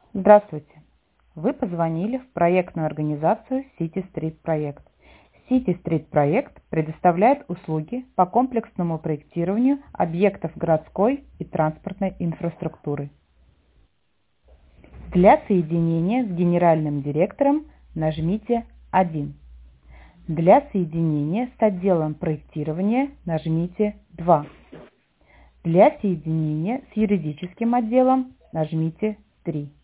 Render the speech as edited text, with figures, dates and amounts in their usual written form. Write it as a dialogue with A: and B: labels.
A: Здравствуйте! Вы позвонили в проектную организацию City Street Проект. City Street Проект предоставляет услуги по комплексному проектированию объектов городской и транспортной инфраструктуры. Для соединения с генеральным директором нажмите 1. Для соединения с отделом проектирования нажмите 2. Для соединения с юридическим отделом нажмите 3.